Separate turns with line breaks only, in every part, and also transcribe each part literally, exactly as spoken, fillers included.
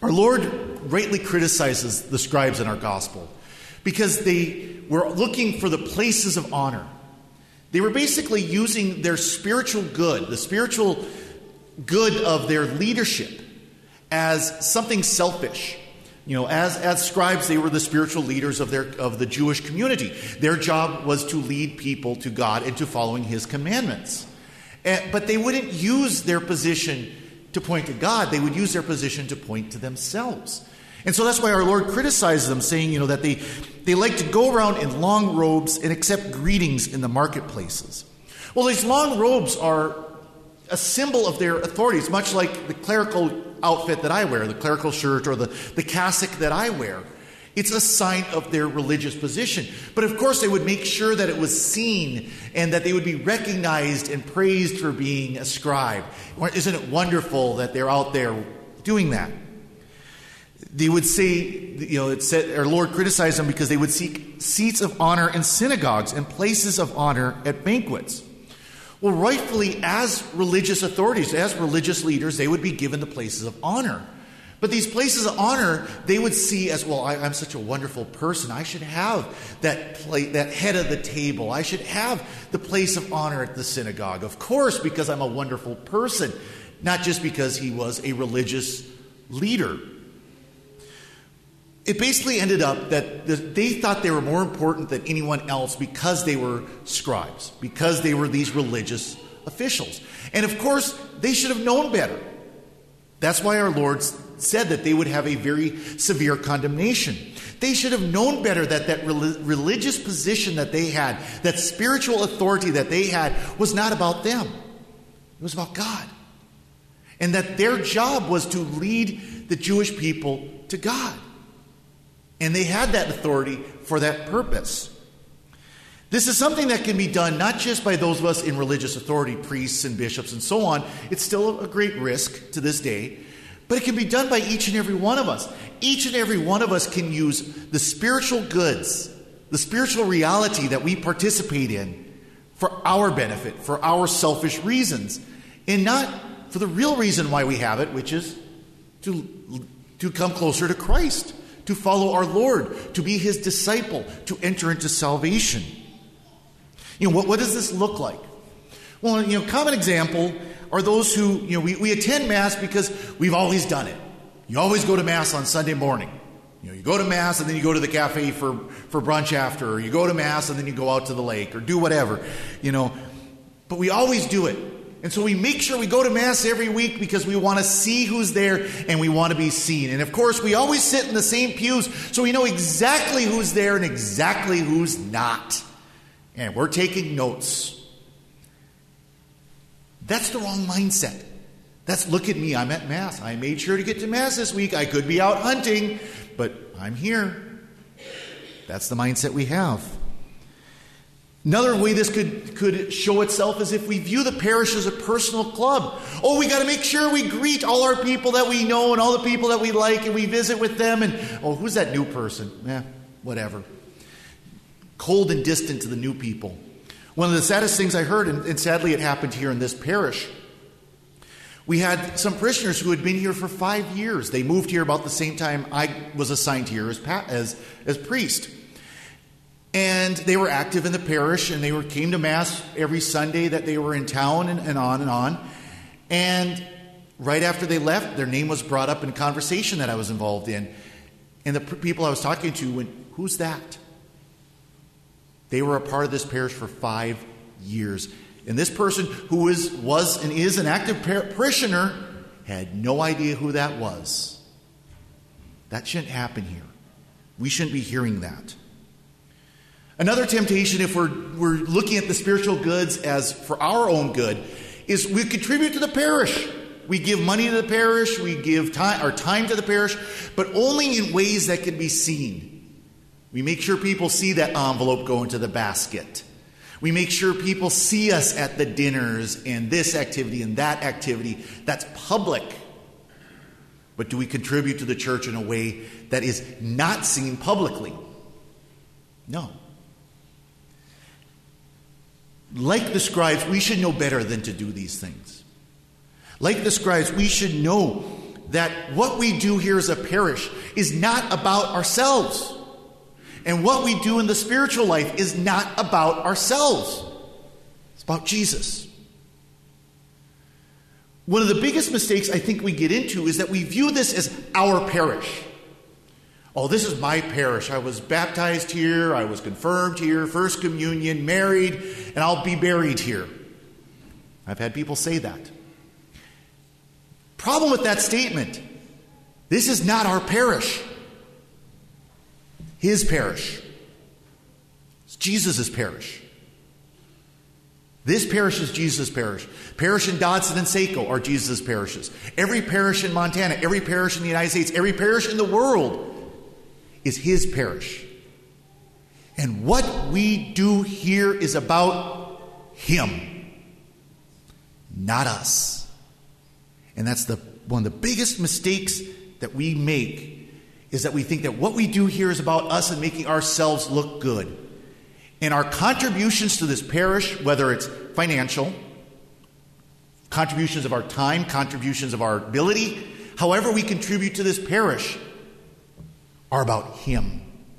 Our Lord rightly criticizes the scribes in our gospel because they were looking for the places of honor. They were basically using their spiritual good, the spiritual good of their leadership, as something selfish. You know, as, as scribes, they were the spiritual leaders of their of the Jewish community. Their job was to lead people to God and to following His commandments. And, but they wouldn't use their position to point to God. They would use their position to point to themselves. And so that's why our Lord criticizes them, saying, you know, that they, they like to go around in long robes and accept greetings in the marketplaces. Well, these long robes are a symbol of their authority. It's much like the clerical outfit that I wear, the clerical shirt or the, the cassock that I wear. It's a sign of their religious position. But of course, they would make sure that it was seen and that they would be recognized and praised for being a scribe. Isn't it wonderful that they're out there doing that? They would say, you know, it said, our Lord criticized them because they would seek seats of honor in synagogues and places of honor at banquets. Well, rightfully, as religious authorities, as religious leaders, they would be given the places of honor. But these places of honor, they would see as, well, I, I'm such a wonderful person. I should have that plate, that head of the table. I should have the place of honor at the synagogue. Of course, because I'm a wonderful person, not just because he was a religious leader. It basically ended up that they thought they were more important than anyone else because they were scribes, because they were these religious officials. And of course, they should have known better. That's why our Lord said that they would have a very severe condemnation. They should have known better that that religious position that they had, that spiritual authority that they had, was not about them. It was about God. And that their job was to lead the Jewish people to God. And they had that authority for that purpose. This is something that can be done not just by those of us in religious authority, priests and bishops and so on. It's still a great risk to this day. But it can be done by each and every one of us. Each and every one of us can use the spiritual goods, the spiritual reality that we participate in for our benefit, for our selfish reasons, and not for the real reason why we have it, which is to, to come closer to Christ, to follow our Lord, to be His disciple, to enter into salvation. You know, what, what does this look like? Well, you know, common example are those who, you know, we, we attend Mass because we've always done it. You always go to Mass on Sunday morning. You know, you go to Mass and then you go to the cafe for, for brunch after, or you go to Mass and then you go out to the lake, or do whatever, you know. But we always do it. And so we make sure we go to Mass every week because we want to see who's there and we want to be seen. And of course, we always sit in the same pews so we know exactly who's there and exactly who's not. And we're taking notes. That's the wrong mindset. That's, look at me, I'm at Mass. I made sure to get to Mass this week. I could be out hunting, but I'm here. That's the mindset we have. Another way this could, could show itself is if we view the parish as a personal club. Oh, we got to make sure we greet all our people that we know and all the people that we like, and we visit with them. And, oh, who's that new person? Eh, whatever. Cold and distant to the new people. One of the saddest things I heard, and, and sadly it happened here in this parish, we had some parishioners who had been here for five years. They moved here about the same time I was assigned here as, as, as priest. And they were active in the parish, and they were came to Mass every Sunday that they were in town, and, and on and on. And right after they left, their name was brought up in a conversation that I was involved in. And the p- people I was talking to went, "Who's that?" They were a part of this parish for five years. And this person who is, was and is an active par- parishioner had no idea who that was. That shouldn't happen here. We shouldn't be hearing that. Another temptation, if we're, we're looking at the spiritual goods as for our own good, is we contribute to the parish. We give money to the parish, we give time, our time to the parish, but only in ways that can be seen. We make sure people see that envelope go into the basket. We make sure people see us at the dinners and this activity and that activity. That's public. But do we contribute to the church in a way that is not seen publicly? No. Like the scribes, we should know better than to do these things. Like the scribes, we should know that what we do here as a parish is not about ourselves. And what we do in the spiritual life is not about ourselves. It's about Jesus. One of the biggest mistakes I think we get into is that we view this as our parish. Oh, this is my parish. I was baptized here. I was confirmed here, First Communion, married, and I'll be buried here. I've had people say that. Problem with that statement, this is not our parish. His parish. It's Jesus' parish. This parish is Jesus' parish. Parish in Dodson and Saco are Jesus' parishes. Every parish in Montana, every parish in the United States, every parish in the world is his parish. And what we do here is about him, not us. And that's the one of the biggest mistakes that we make, is that we think that what we do here is about us and making ourselves look good. And our contributions to this parish, whether it's financial, contributions of our time, contributions of our ability, however we contribute to this parish, are about him.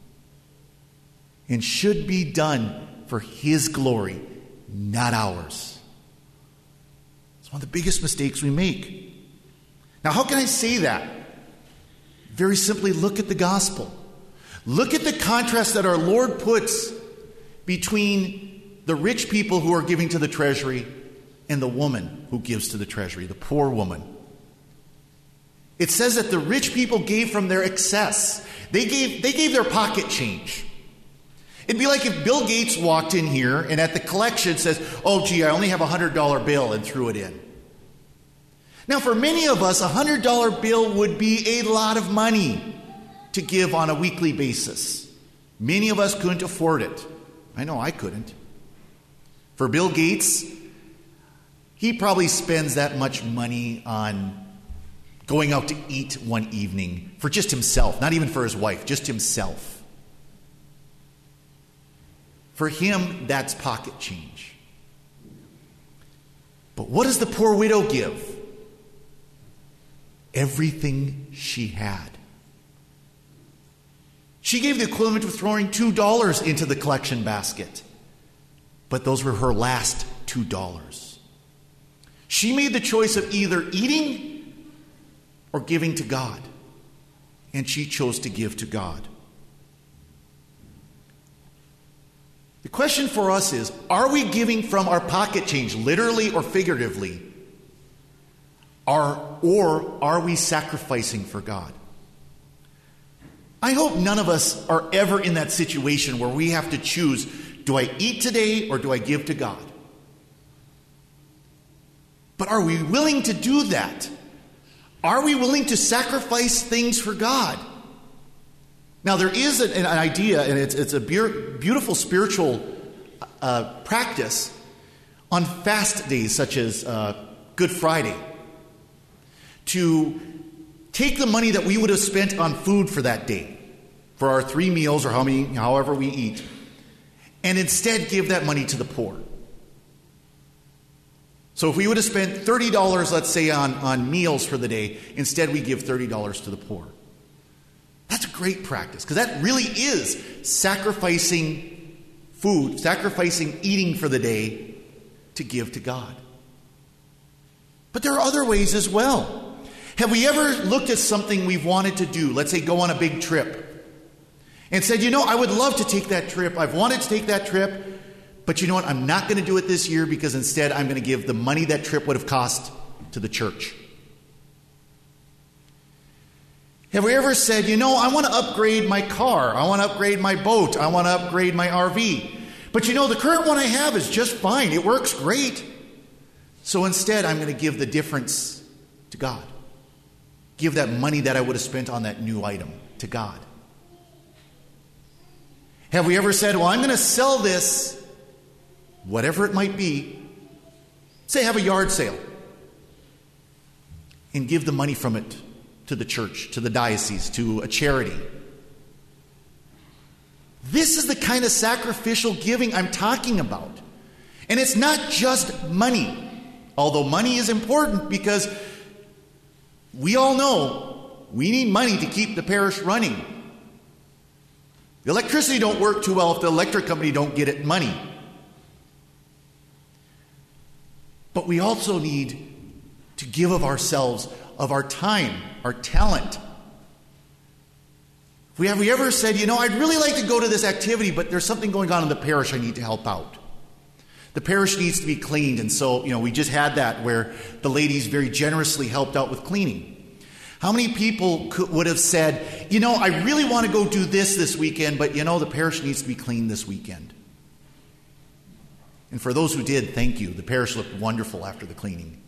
And should be done for his glory, not ours. It's one of the biggest mistakes we make. Now, how can I say that? Very simply, look at the gospel. Look at the contrast that our Lord puts between the rich people who are giving to the treasury and the woman who gives to the treasury, the poor woman. It says that the rich people gave from their excess. They gave, they gave their pocket change. It'd be like if Bill Gates walked in here and at the collection says, oh, gee, I only have a one hundred dollar bill, and threw it in. Now, for many of us, a one hundred dollar bill would be a lot of money to give on a weekly basis. Many of us couldn't afford it. I know I couldn't. For Bill Gates, he probably spends that much money on going out to eat one evening for just himself, not even for his wife, just himself. For him, that's pocket change. But what does the poor widow give? Everything she had. She gave the equivalent of throwing two dollars into the collection basket. But those were her last two dollars. She made the choice of either eating or giving to God. And she chose to give to God. The question for us is, are we giving from our pocket change, literally or figuratively? Are, or are we sacrificing for God? I hope none of us are ever in that situation where we have to choose, do I eat today or do I give to God? But are we willing to do that? Are we willing to sacrifice things for God? Now, there is an, an idea, and it's, it's a be- beautiful spiritual uh, practice on fast days such as uh, Good Friday, to take the money that we would have spent on food for that day, for our three meals or how many, however we eat, and instead give that money to the poor. So if we would have spent thirty dollars, let's say, on, on meals for the day, instead we give thirty dollars to the poor. That's a great practice, because that really is sacrificing food, sacrificing eating for the day to give to God. But there are other ways as well. Have we ever looked at something we've wanted to do, let's say go on a big trip, and said, you know, I would love to take that trip. I've wanted to take that trip, but you know what? I'm not going to do it this year because instead I'm going to give the money that trip would have cost to the church. Have we ever said, you know, I want to upgrade my car. I want to upgrade my boat. I want to upgrade my R V. But you know, the current one I have is just fine. It works great. So instead, I'm going to give the difference to God. Give that money that I would have spent on that new item to God. Have we ever said, well, I'm going to sell this, whatever it might be, say have a yard sale, and give the money from it to the church, to the diocese, to a charity? This is the kind of sacrificial giving I'm talking about. And it's not just money, although money is important, because we all know we need money to keep the parish running. The electricity don't work too well if the electric company don't get it money. But we also need to give of ourselves, of our time, our talent. We have we ever said, you know, I'd really like to go to this activity, but there's something going on in the parish I need to help out. The parish needs to be cleaned, and so, you know, we just had that where the ladies very generously helped out with cleaning. How many people could, would have said, you know, I really want to go do this this weekend, but, you know, the parish needs to be cleaned this weekend? And for those who did, thank you. The parish looked wonderful after the cleaning.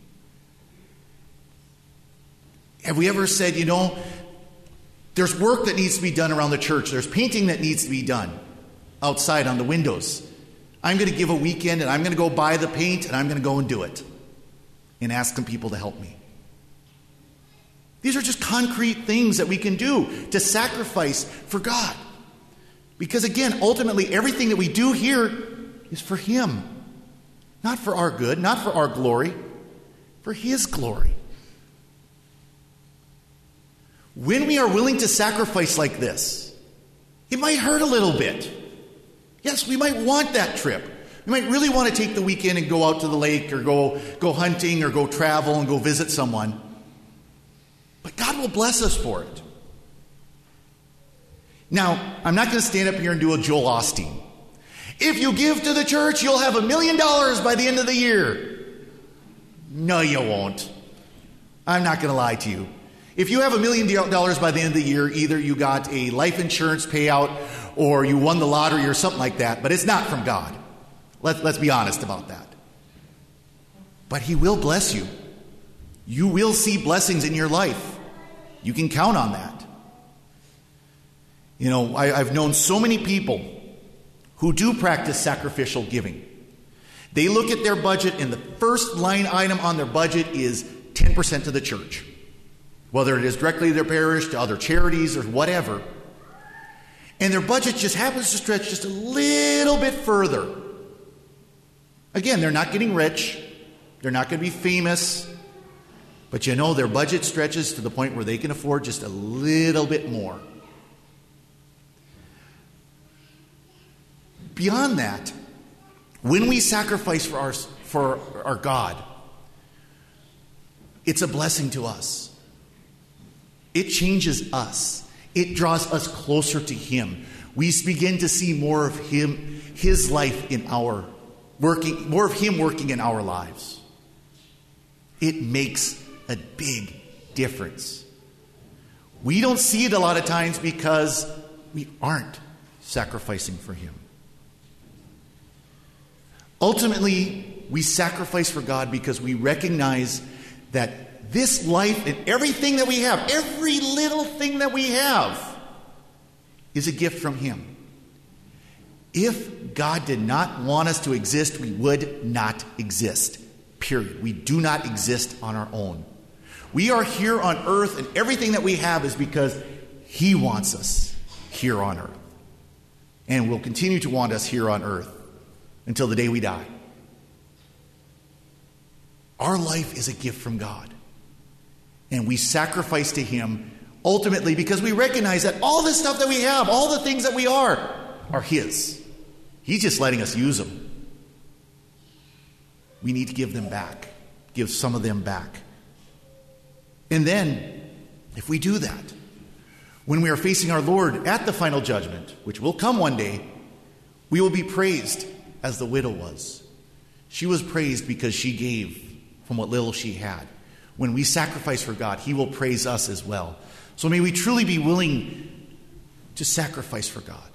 Have we ever said, you know, there's work that needs to be done around the church. There's painting that needs to be done outside on the windows. I'm going to give a weekend and I'm going to go buy the paint and I'm going to go and do it and ask some people to help me. These are just concrete things that we can do to sacrifice for God. Because again, ultimately, everything that we do here is for Him. Not for our good, not for our glory, for His glory. When we are willing to sacrifice like this, it might hurt a little bit. Yes, we might want that trip. We might really want to take the weekend and go out to the lake or go, go hunting or go travel and go visit someone. But God will bless us for it. Now, I'm not going to stand up here and do a Joel Osteen. If you give to the church, you'll have a million dollars by the end of the year. No, you won't. I'm not going to lie to you. If you have a million dollars by the end of the year, either you got a life insurance payout or you won the lottery or something like that, but it's not from God. Let, let's be honest about that. But He will bless you. You will see blessings in your life. You can count on that. You know, I, I've known so many people who do practice sacrificial giving. They look at their budget and the first line item on their budget is ten percent to the church. Whether it is directly to their parish, to other charities, or whatever. And their budget just happens to stretch just a little bit further. Again, they're not getting rich. They're not going to be famous. But you know, their budget stretches to the point where they can afford just a little bit more. Beyond that, when we sacrifice for our, for our God, it's a blessing to us. It changes us. It draws us closer to Him. We begin to see more of Him, His life in our working, more of Him working in our lives. It makes a big difference. We don't see it a lot of times because we aren't sacrificing for Him. Ultimately, we sacrifice for God because we recognize that this life and everything that we have, every little thing that we have, is a gift from Him. If God did not want us to exist, we would not exist. Period. We do not exist on our own. We are here on earth, and everything that we have is because He wants us here on earth. And will continue to want us here on earth until the day we die. Our life is a gift from God. And we sacrifice to Him ultimately because we recognize that all this stuff that we have, all the things that we are, are His. He's just letting us use them. We need to give them back. Give some of them back. And then, if we do that, when we are facing our Lord at the final judgment, which will come one day, we will be praised as the widow was. She was praised because she gave from what little she had. When we sacrifice for God, He will praise us as well. So may we truly be willing to sacrifice for God.